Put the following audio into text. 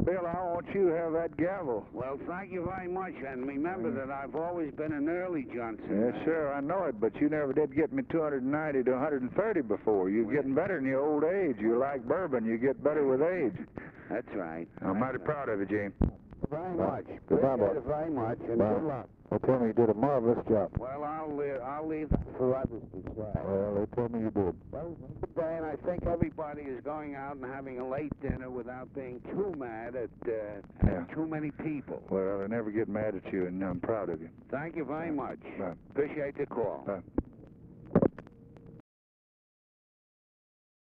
Bill, I want you to have that gavel. Well, thank you very much, and remember that I've always been an early Johnson. Yes, sir, I know it, but you never did get me 290 to 130 before. You're getting better in your old age. You like bourbon. You get better with age. That's right. I'm mighty proud of you, James. Very much. Goodbye, boy. Appreciate it very much, and Bye. good luck. They told me you did a marvelous job. Well, I'll leave that for others to say. Well, they told me you did. Well, good day, and I think everybody is going out and having a late dinner without being too mad at too many people. Well, I never get mad at you, and I'm proud of you. Thank you very much. Bye. Appreciate the call. Bye.